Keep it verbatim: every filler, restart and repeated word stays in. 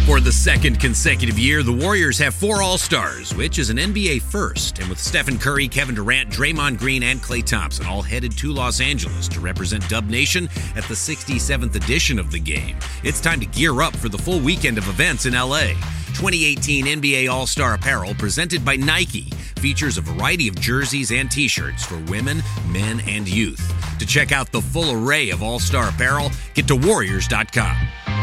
For the second consecutive year, the Warriors have four All-Stars, which is an N B A first. And with Stephen Curry, Kevin Durant, Draymond Green, and Klay Thompson all headed to Los Angeles to represent Dub Nation at the sixty-seventh edition of the game, it's time to gear up for the full weekend of events in L A. twenty eighteen N B A All-Star Apparel, presented by Nike, features a variety of jerseys and t-shirts for women, men, and youth. To check out the full array of All-Star apparel, get to Warriors dot com.